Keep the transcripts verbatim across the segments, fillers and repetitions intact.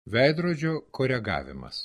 Veidrodžio koregavimas.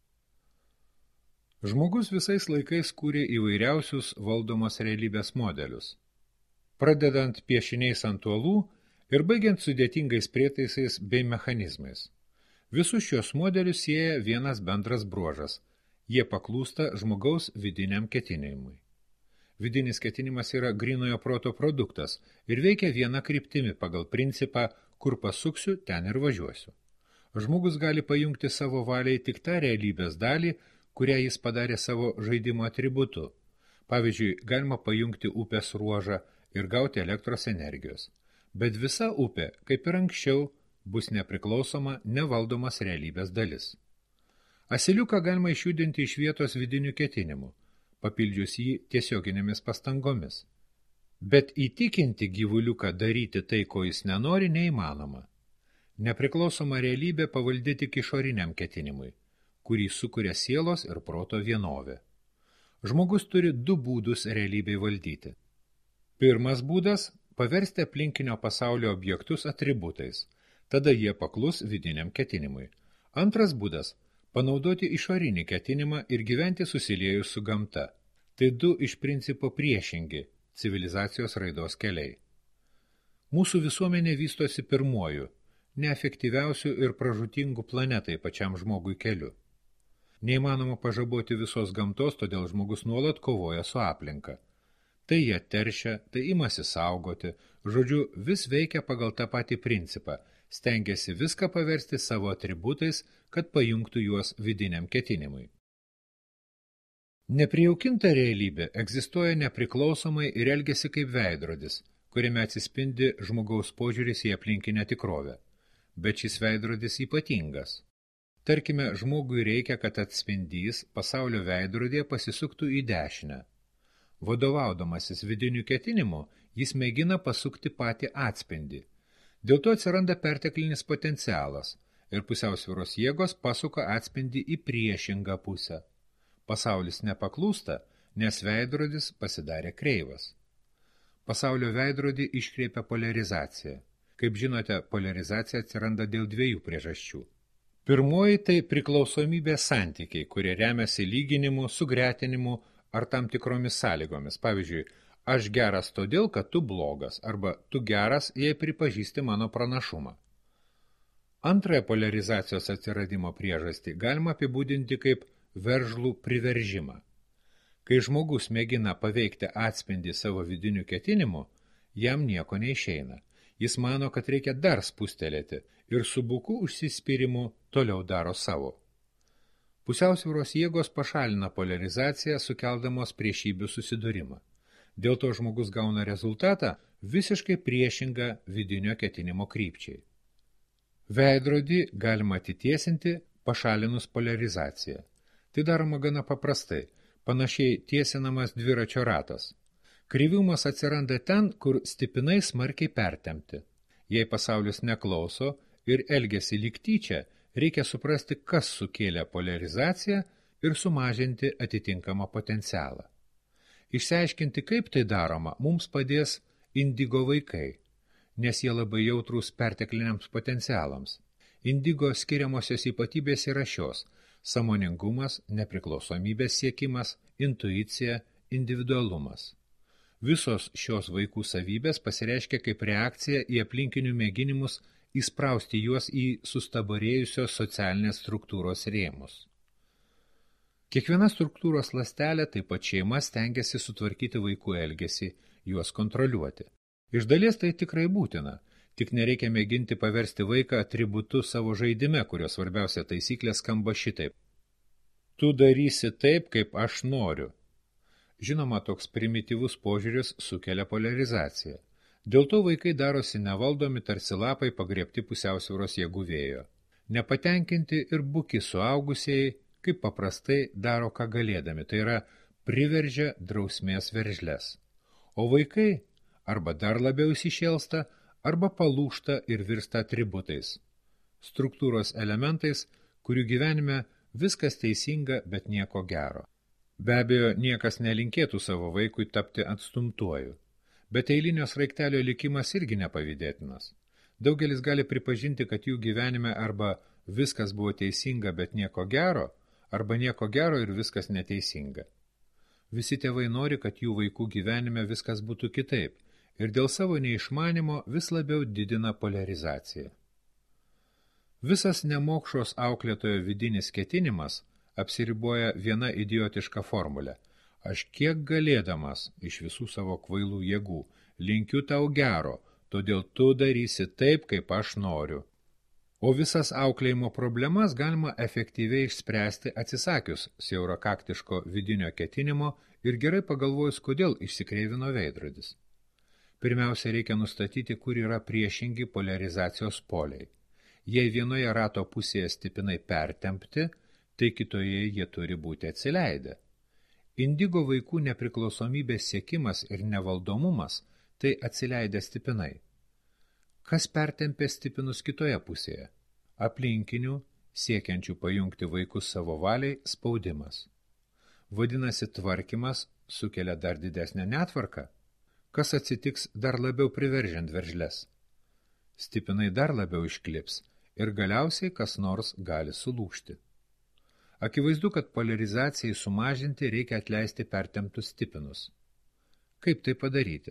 Žmogus visais laikais kūrė įvairiausius valdomos realybės modelius, pradedant piešiniais ant uolų ir baigiant sudėtingais prietaisais bei mechanizmais. Visus šios modelius sieja vienas bendras bruožas – jie paklūsta žmogaus vidiniam ketinimui. Vidinis ketinimas yra grynojo proto produktas ir veikia viena kryptimi pagal principą, kur pasuksiu, ten ir važiuosiu. Žmogus gali pajungti savo valiai tik tą realybės dalį, kurią jis padarė savo žaidimo atributu. Pavyzdžiui, galima pajungti upės ruožą ir gauti elektros energijos. Bet visa upė, kaip ir anksčiau, bus nepriklausoma, nevaldomas realybės dalis. Asiliuką galima išjudinti iš vietos vidinių ketinimų, papildžius jį tiesioginėmis pastangomis. Bet įtikinti gyvuliuką daryti tai, ko jis nenori, neįmanoma. Nepriklausoma realybė pavaldi tik išoriniam ketinimui, kurį sukuria sielos ir proto vienovė. Žmogus turi du būdus realybei valdyti. Pirmas būdas – paversti aplinkinio pasaulio objektus atributais, tada jie paklus vidiniam ketinimui. Antras būdas – panaudoti išorinį ketinimą ir gyventi susiliejus su gamta. Tai du iš principo priešingi civilizacijos raidos keliai. Mūsų visuomenė vystosi pirmuoju, neefektyviausių ir pražūtingų planetai pačiam žmogui keliu. Neįmanoma pažaboti visos gamtos, todėl žmogus nuolat kovoja su aplinka. Tai jie teršia, tai imasi saugoti, žodžiu, vis veikia pagal tą patį principą, stengiasi viską paversti savo atributais, kad pajungtų juos vidiniam ketinimui. Neprijaukinta realybė egzistuoja nepriklausomai ir elgiasi kaip veidrodis, kuriame atsispindi žmogaus požiūris į aplinkinę tikrovę. Bet šis veidrodis ypatingas. Tarkime, žmogui reikia, kad atspindys pasaulio veidrodėje pasisuktų į dešinę. Vadovaudamasis vidiniu ketinimu, jis mėgina pasukti patį atspindį. Dėl to atsiranda perteklinis potencialas ir pusiausvyros jėgos pasuka atspindį į priešingą pusę. Pasaulis nepaklūsta, nes veidrodis pasidarė kreivas. Pasaulio veidrodį iškreipia poliarizacija. Kaip žinote, poliarizacija atsiranda dėl dviejų priežasčių. Pirmoji tai priklausomybės santykiai, kurie remiasi lyginimu, sugretinimu ar tam tikromis sąlygomis. Pavyzdžiui, aš geras todėl, kad tu blogas, arba tu geras, jei pripažįsti mano pranašumą. Antrąją poliarizacijos atsiradimo priežastį galima apibūdinti kaip veržlų priveržimą. Kai žmogus mėgina paveikti atspindį savo vidinių ketinimų, jam nieko neišeina. Jis mano, kad reikia dar spustelėti ir su buku užsispyrimu toliau daro savo. Pusiausvyros jėgos pašalina poliarizaciją, sukeldamos priešybių susidūrimą. Dėl to žmogus gauna rezultatą visiškai priešingą vidinio ketinimo krypčiai. Veidrodį galima atitiesinti, pašalinus poliarizaciją. Tai daroma gana paprastai, panašiai tiesinamas dviračio ratas. Kryvimas atsiranda ten, kur stipinai smarkiai pertempti. Jei pasaulis neklauso ir elgiasi lyg tyčia, reikia suprasti, kas sukėlė poliarizaciją ir sumažinti atitinkamą potencialą. Išsiaiškinti, kaip tai daroma, mums padės indigo vaikai, nes jie labai jautrūs pertekliniams potencialams. Indigo skiriamosios ypatybės yra šios – sąmoningumas, nepriklausomybės siekimas, intuicija, individualumas. Visos šios vaikų savybės pasireiškia kaip reakcija į aplinkinių mėginimus įsprausti juos į sustabarėjusios socialinės struktūros rėmus. Kiekviena struktūros ląstelė, taip pat šeima, stengiasi sutvarkyti vaikų elgesį, juos kontroliuoti. Iš dalies tai tikrai būtina, tik nereikia mėginti paversti vaiką atributu savo žaidime, kurio svarbiausia taisyklė skamba šitaip. Tu darysi taip, kaip aš noriu. Žinoma, toks primityvus požiūris sukelia poliarizaciją. Dėl to vaikai darosi nevaldomi tarsi lapai pagriebti pusiausvyros jėgų vėjo. Nepatenkinti ir buki suaugusieji, kaip paprastai daro ką galėdami, tai yra priveržia drausmės veržles. O vaikai arba dar labiau įsišėlsta, arba palūžta ir virsta atributais. Struktūros elementais, kurių gyvenime viskas teisinga, bet nieko gero. Be abejo, niekas nelinkėtų savo vaikui tapti atstumtuoju, bet eilinio sraigtelio likimas irgi nepavydėtinas. Daugelis gali pripažinti, kad jų gyvenime arba viskas buvo teisinga, bet nieko gero, arba nieko gero ir viskas neteisinga. Visi tėvai nori, kad jų vaikų gyvenime viskas būtų kitaip ir dėl savo neišmanimo vis labiau didina polarizaciją. Visas nemokšos auklėtojo vidinis ketinimas apsiriboja viena idiotiška formulė. Aš kiek galėdamas iš visų savo kvailų jėgų linkiu tau gero, todėl tu darysi taip, kaip aš noriu. O visas auklėjimo problemas galima efektyviai išspręsti atsisakius siaurakaktiško vidinio ketinimo ir gerai pagalvojus, kodėl išsikreivino veidrodis. Pirmiausia, reikia nustatyti, kur yra priešingi polarizacijos poliai. Jei vienoje rato pusėje stipinai pertempti, tai kitoje jie turi būti atsileidę. Indigo vaikų nepriklausomybės siekimas ir nevaldomumas – tai atsileidę stipinai. Kas pertempė stipinus kitoje pusėje? Aplinkinių, siekiančių pajungti vaikus savo valiai, spaudimas. Vadinasi, tvarkymas sukelia dar didesnę netvarką. Kas atsitiks dar labiau priveržiant veržles? Stipinai dar labiau išklips ir galiausiai kas nors gali sulūžti. Akivaizdu, kad polarizacijai sumažinti reikia atleisti pertemptus stipinus. Kaip tai padaryti?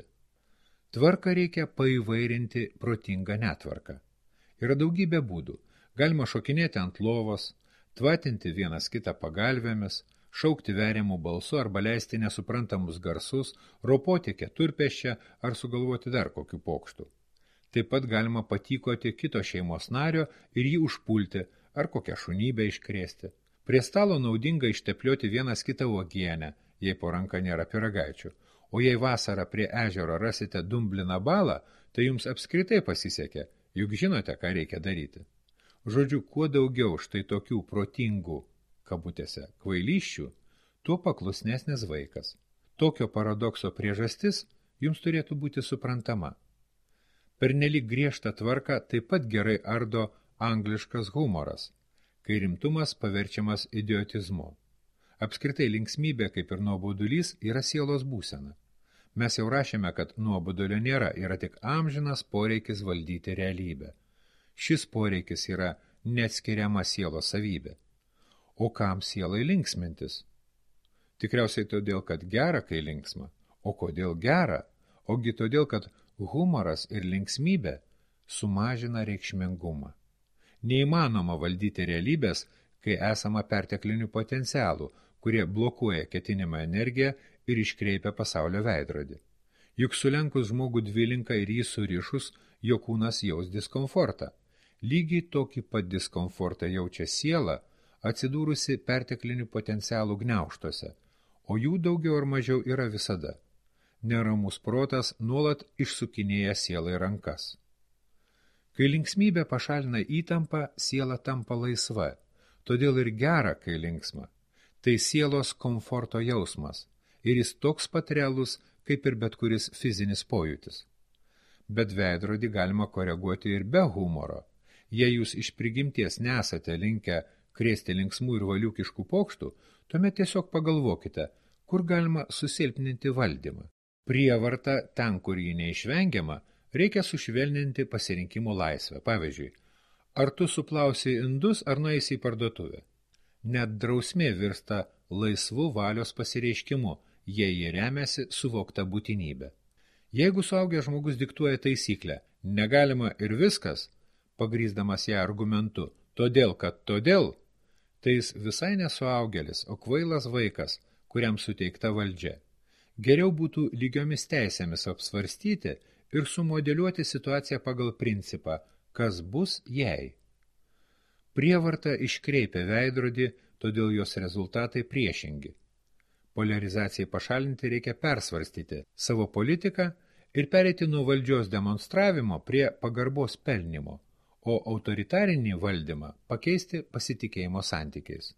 Tvarką reikia paįvairinti protingą netvarką. Yra daugybė būdų. Galima šokinėti ant lovos, tvatinti vienas kitą pagalvėmis, šaukti veriamų balsu arba leisti nesuprantamus garsus, ropoti keturpėsčią ar sugalvoti dar kokių pokštų. Taip pat galima patykoti kito šeimos nario ir jį užpulti ar kokią šunybę iškrėsti. Prie stalo naudinga išteplioti vienas kitą uogienę, jei po ranka nėra pyragaičių. O jei vasarą prie ežero rasite dumbliną balą, tai jums apskritai pasisekė, juk žinote, ką reikia daryti. Žodžiu, kuo daugiau štai tokių protingų, kabutėse, kvailysčių, tuo paklusnesnis vaikas. Tokio paradokso priežastis jums turėtų būti suprantama. Pernelyg griežtą tvarką taip pat gerai ardo angliškas humoras, kai rimtumas paverčiamas idiotizmu. Apskritai linksmybė, kaip ir nuobodulys, yra sielos būsena. Mes jau rašėme, kad nuobodulio nėra, yra tik amžinas poreikis valdyti realybę. Šis poreikis yra neatskiriama sielos savybė. O kam sielai linksmintis? Tikriausiai todėl, kad gera, kai linksma. O kodėl gera? Ogi todėl, kad humoras ir linksmybė sumažina reikšmingumą. Neįmanoma valdyti realybės, kai esama perteklinių potencialų, kurie blokuoja ketinimą energiją ir iškreipia pasaulio veidrodį. Juk sulenkus žmogų dvilinką ir jį surišus, jo kūnas jaus diskomfortą. Lygiai tokį pat diskomfortą jaučia siela, atsidūrusi perteklinių potencialų gniaužtuose, o jų daugiau ar mažiau yra visada. Neramus protas nuolat išsukinėja sielai rankas. Kai linksmybė pašalina įtampą, siela tampa laisva, todėl ir gera, kai linksma. Tai sielos komforto jausmas ir jis toks pat realus, kaip ir bet kuris fizinis pojūtis. Bet veidrodį galima koreguoti ir be humoro. Jei jūs iš prigimties nesate linkę krėsti linksmų ir valiukiškų pokštų, tuomet tiesiog pagalvokite, kur galima susilpninti valdymą. Prievarta, ten, kur jį neišvengiama, reikia sušvelninti pasirinkimo laisvę. Pavyzdžiui, ar tu suplausi indus, ar nueisi į parduotuvę. Net drausmė virsta laisvu valios pasireiškimu, jei jie remiasi suvokta būtinybė. Jeigu suaugęs žmogus diktuoja taisyklę, negalima ir viskas, pagrįsdamas ją argumentu, todėl, kad todėl, tai jis visai nesuaugėlis, o kvailas vaikas, kuriam suteikta valdžia. Geriau būtų lygiomis teisėmis apsvarstyti ir sumodeliuoti situaciją pagal principą, kas bus jei. Prievarta iškreipia veidrodį, todėl jos rezultatai priešingi. Polarizacijai pašalinti reikia persvarstyti savo politiką ir pereiti nuo valdžios demonstravimo prie pagarbos pelnimo, o autoritarinį valdymą pakeisti pasitikėjimo santykiais.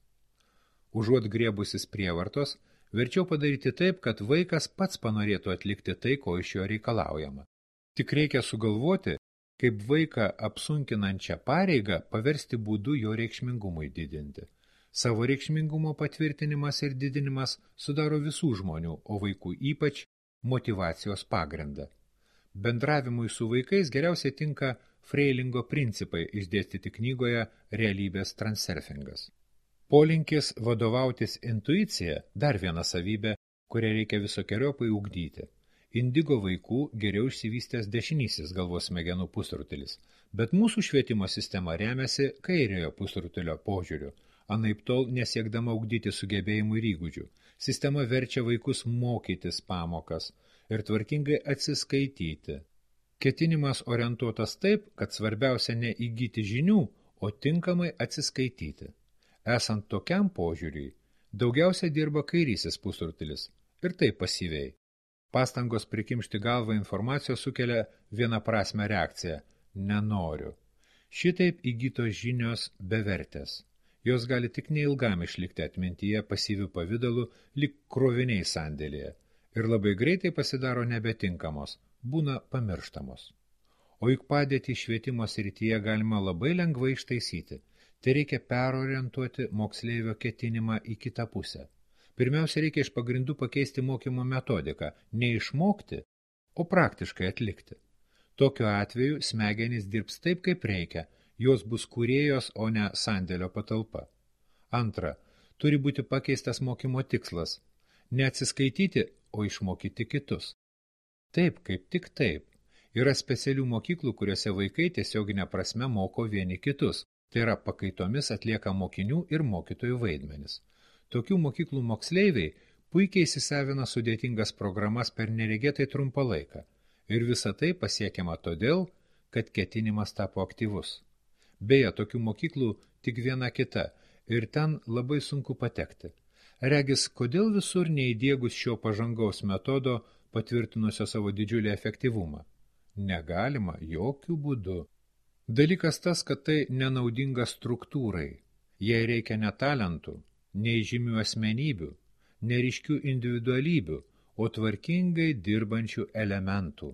Užuot griebusis prievartos, verčiau padaryti taip, kad vaikas pats panorėtų atlikti tai, ko iš jo reikalaujama. Tik reikia sugalvoti, kaip vaiką apsunkinančią pareigą paversti būdu jo reikšmingumui didinti. Savo reikšmingumo patvirtinimas ir didinimas sudaro visų žmonių, o vaikų ypač motyvacijos pagrindą. Bendravimui su vaikais geriausiai tinka Freilingo principai išdėstyti knygoje Realybės transurfingas. Polinkis vadovautis intuicija – dar viena savybė, kurią reikia visokiojopai ugdyti. Indigo vaikų geriau išsivystęs dešinysis galvos smegenų pusrutulis, bet mūsų švietimo sistema remiasi kairiojo pusrutulio požiūriu, anaiptol nesiekdama ugdyti sugebėjimų ir įgūdžių. Sistema verčia vaikus mokytis pamokas ir tvarkingai atsiskaityti. Ketinimas orientuotas taip, kad svarbiausia ne įgyti žinių, o tinkamai atsiskaityti. Esant tokiam požiūriui, daugiausia dirba kairysis pusrutulis ir tai pasyviai. Pastangos prikimšti galvą informacijos sukelia vienaprasmę reakciją – nenoriu. Šitaip įgytos žinios bevertės. Jos gali tik neilgam išlikti atmintyje pasyvių pavidalų lyg kroviniai sandėlyje ir labai greitai pasidaro nebetinkamos, būna pamirštamos. O juk padėtį švietimo srityje galima labai lengvai ištaisyti. Tai reikia perorientuoti moksleivio ketinimą į kitą pusę. Pirmiausia, reikia iš pagrindų pakeisti mokymo metodiką, ne išmokti, o praktiškai atlikti. Tokiu atveju smegenys dirbs taip, kaip reikia, jos bus kūrėjos, o ne sandėlio patalpa. Antra, turi būti pakeistas mokymo tikslas – ne atsiskaityti, o išmokyti kitus. Taip, kaip tik taip. Yra specialių mokyklų, kuriuose vaikai tiesioginė prasme moko vieni kitus, tai yra pakaitomis atlieka mokinių ir mokytojų vaidmenis. Tokių mokyklų moksleiviai puikiai įsisavina sudėtingas programas per neregėtai trumpą laiką ir visa tai pasiekiama todėl, kad ketinimas tapo aktyvus. Beje, tokių mokyklų tik viena kita ir ten labai sunku patekti. Regis, kodėl visur neįdiegus šio pažangaus metodo patvirtinusio savo didžiulį efektyvumą? Negalima jokių būdų. Dalykas tas, kad tai nenaudinga struktūrai. Jai reikia ne talentų, neįžymių asmenybių, neriškių individualybių, o tvarkingai dirbančių elementų.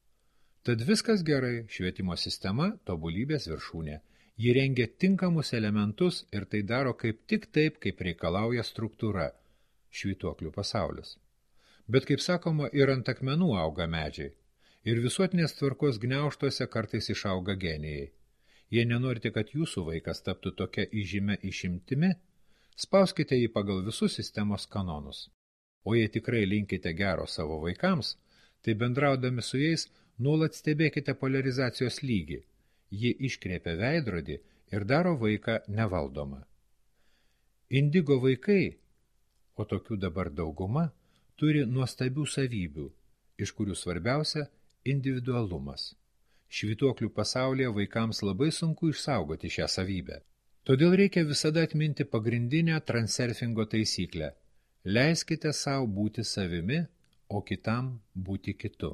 Tad viskas gerai, švietimo sistema tobulybės viršūnė. Ji rengia tinkamus elementus ir tai daro kaip tik taip, kaip reikalauja struktūra, švytuoklių pasaulis. Bet, kaip sakoma, ir ant akmenų auga medžiai. Ir visuotinės tvarkos gniaužtuose kartais išauga genijai. Jei nenorite, kad jūsų vaikas taptų tokia įžymia išimtimi, spauskite jį pagal visus sistemos kanonus. O jei tikrai linkite gero savo vaikams, tai bendraudami su jais nuolat stebėkite polarizacijos lygį. Ji iškreipia veidrodį ir daro vaiką nevaldomą. Indigo vaikai, o tokių dabar dauguma, turi nuostabių savybių, iš kurių svarbiausia individualumas. Švytuoklių pasaulyje vaikams labai sunku išsaugoti šią savybę. Todėl reikia visada atminti pagrindinę transurfingo taisyklę. Leiskite savo būti savimi, o kitam būti kitu.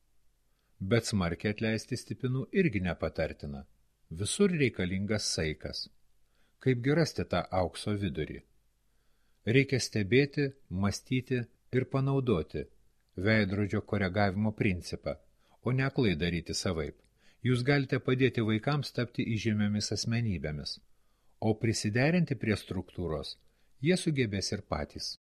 Bet smarkiai atleisti stipinų irgi nepatartina. Visur reikalingas saikas. Kaipgi rasti tą aukso vidurį? Reikia stebėti, mąstyti ir panaudoti veidrodžio koregavimo principą, o ne aklai daryti savaip. Jūs galite padėti vaikams tapti įžymiomis asmenybėmis, o prisiderinti prie struktūros jie sugebės ir patys.